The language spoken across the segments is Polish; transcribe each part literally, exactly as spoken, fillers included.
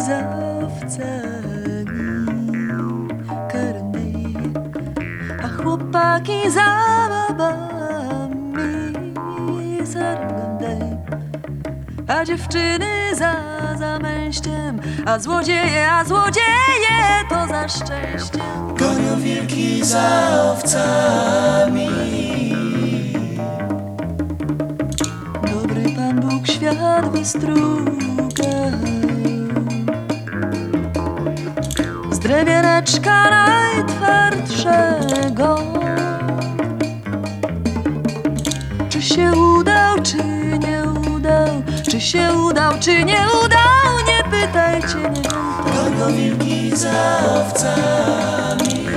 za owcami, karny, a chłopaki za babami, zarądaj, a dziewczyny za zamęściem, a złodzieje, a złodzieje to za szczęściem. Gonią wilki za owcami. Dobry Pan Bóg świat wystrugał z drewieneczka najtwardszego. Czy się udał, czy nie udał, czy się udał, czy nie udał, nie pytajcie mnie. Gonią wilki za owcami.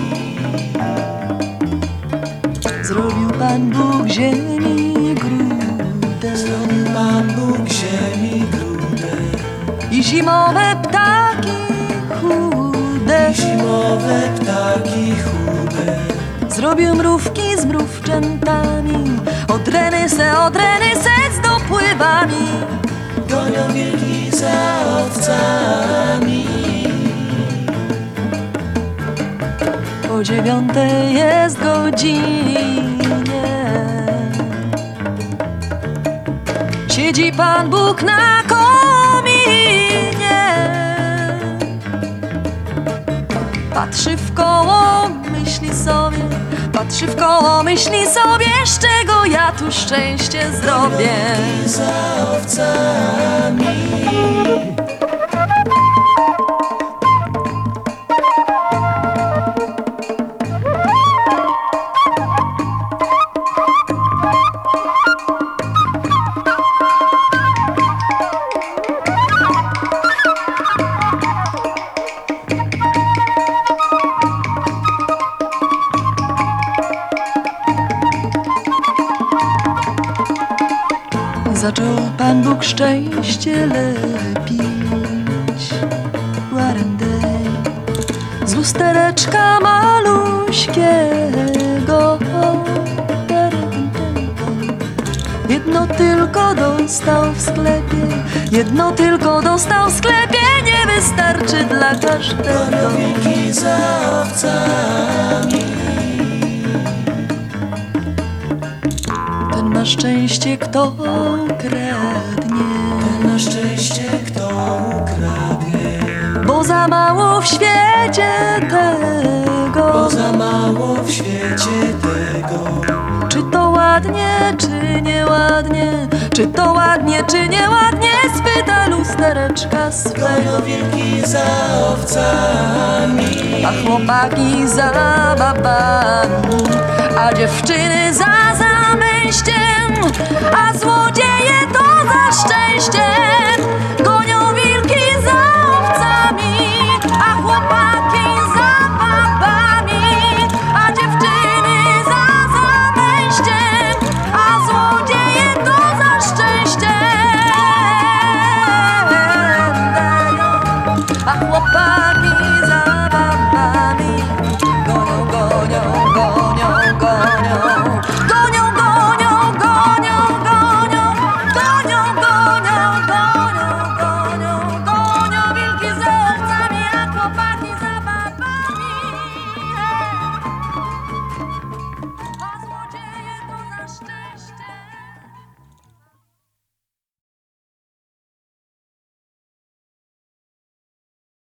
Zrobił Pan Bóg ziemi grudę, Zrobił Pan Bóg ziemi grudę i zimowe ptaki chude. i zimowe ptaki chude. Zrobił mrówki z mrówczętami, odreny se, odreny se z dopływami. Gonią wilki za owcami. Po dziewiątej jest godzinie, siedzi Pan Bóg na kominie. Patrzy w koło, myśli sobie, patrzy w koło, myśli sobie, z czego ja tu szczęście zrobię. Wilki za owcami. Zaczął Pan Bóg szczęście lepić, warendej, z lustereczka maluśkiego. Jedno tylko dostał w sklepie, jedno tylko dostał w sklepie, nie wystarczy dla każdego. Gonią wilki za owcami. Ten ma szczęście, kto kradnie, Na szczęście kto ukradnie, bo za mało w świecie tego. bo za mało w świecie tego. Czy to ładnie, czy nieładnie, czy to ładnie, czy nieładnie, spyta lustereczka swego. Gonią wilki za owcami. A chłopaki za babami, a dziewczyny za zamęściem, a złodzieje to za szczęściem.